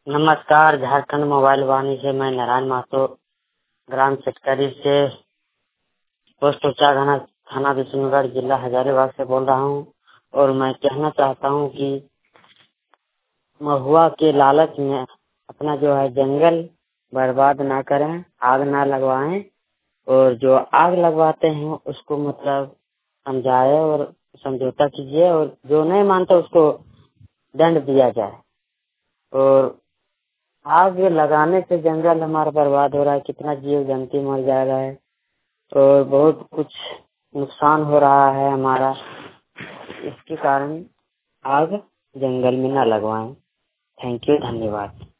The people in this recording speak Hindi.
नमस्कार। झारखंड मोबाइल वाणी से मैं नारायण महतो ग्राम चटकरी से पोस्ट उचाघाना थाना विष्णुगढ़ जिला हजारीबाग से बोल रहा हूँ। और मैं कहना चाहता हूँ कि महुआ के लालच में अपना जो है जंगल बर्बाद ना करें, आग ना लगवाएं। और जो आग लगवाते हैं उसको मतलब समझाए और समझौता कीजिए, और जो नहीं मानता उसको दंड दिया जाए। और आग लगाने से जंगल हमारा बर्बाद हो रहा है, कितना जीव जंतु मर जा रहा है और बहुत कुछ नुकसान हो रहा है हमारा। इसके कारण आग जंगल में न लगवाएं। थैंक यू, धन्यवाद।